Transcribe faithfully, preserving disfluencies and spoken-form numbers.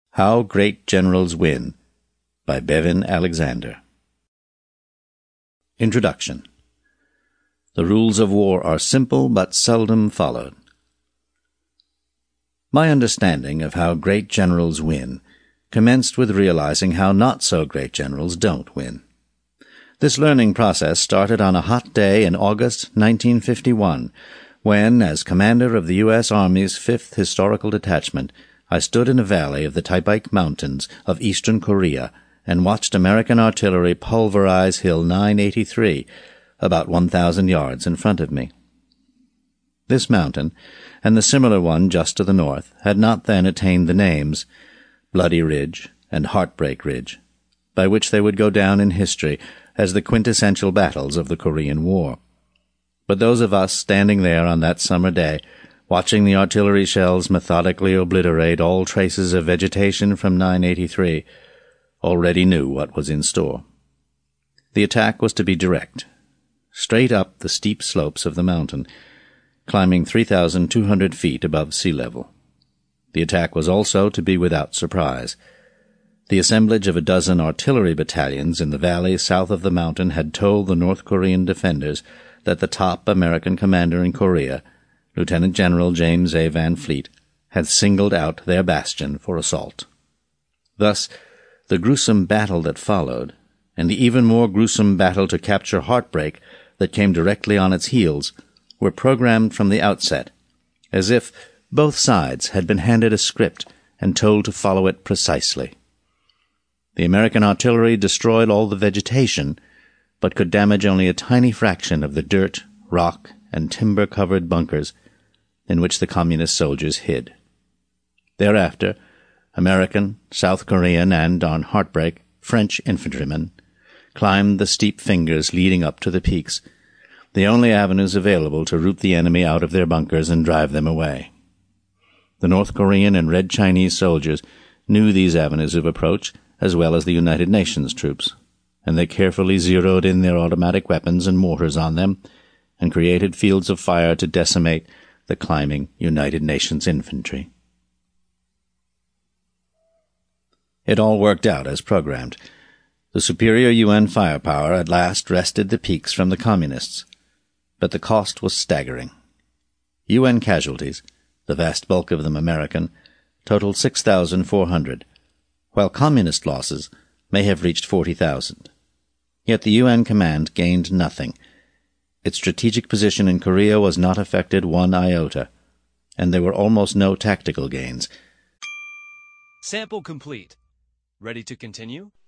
How Great Generals Win by Bevan Alexander. Introduction. The rules of war are simple but seldom followed. My understanding of how great generals win commenced with realizing how not-so-great generals don't win. This learning process started on a hot day in August nineteen fifty-one, when, as commander of the U S Army's fifth Historical Detachment, I stood in a valley of the Taebaek Mountains of eastern Korea and watched American artillery pulverize Hill nine eighty-three, about one thousand yards in front of me. This mountain, and the similar one just to the north, had not then attained the names Bloody Ridge and Heartbreak Ridge, by which they would go down in history as the quintessential battles of the Korean War. But those of us standing there on that summer day, watching the artillery shells methodically obliterate all traces of vegetation from nine eighty-three, already knew what was in store. The attack was to be direct, straight up the steep slopes of the mountain, climbing three thousand two hundred feet above sea level. The attack was also to be without surprise. The assemblage of a dozen artillery battalions in the valley south of the mountain had told the North Korean defenders that the top American commander in Korea, Lieutenant General James A. Van Fleet, had singled out their bastion for assault. Thus, the gruesome battle that followed, and the even more gruesome battle to capture Heartbreak that came directly on its heels, were programmed from the outset, as if both sides had been handed a script and told to follow it precisely. The American artillery destroyed all the vegetation, but could damage only a tiny fraction of the dirt, rock, and timber-covered bunkers in which the Communist soldiers hid. Thereafter, American, South Korean, and, on Heartbreak, French infantrymen climbed the steep fingers leading up to the peaks, the only avenues available to root the enemy out of their bunkers and drive them away. The North Korean and Red Chinese soldiers knew these avenues of approach as well as the United Nations troops, and they carefully zeroed in their automatic weapons and mortars on them and created fields of fire to decimate the climbing United Nations infantry. It all worked out as programmed. The superior U N firepower at last wrested the peaks from the Communists, but the cost was staggering. U N casualties, the vast bulk of them American, totaled six thousand four hundred, while Communist losses may have reached forty thousand. Yet the U N command gained nothing. Its strategic position in Korea was not affected one iota, and there were almost no tactical gains. Sample complete. Ready to continue?